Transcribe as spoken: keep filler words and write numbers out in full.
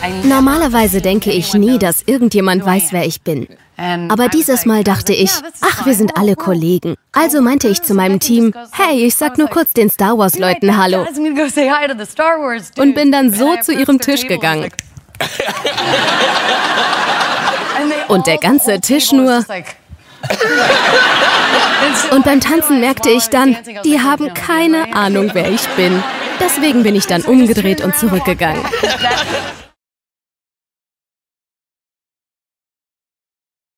Normalerweise denke ich nie, dass irgendjemand weiß, wer ich bin. Aber dieses Mal dachte ich, ach, wir sind alle Kollegen. Also meinte ich zu meinem Team, hey, ich sag nur kurz den Star Wars-Leuten Hallo. Und bin dann so zu ihrem Tisch gegangen. Und der ganze Tisch nur. Und beim Tanzen merkte ich dann, die haben keine Ahnung, wer ich bin. Deswegen bin ich dann umgedreht und zurückgegangen.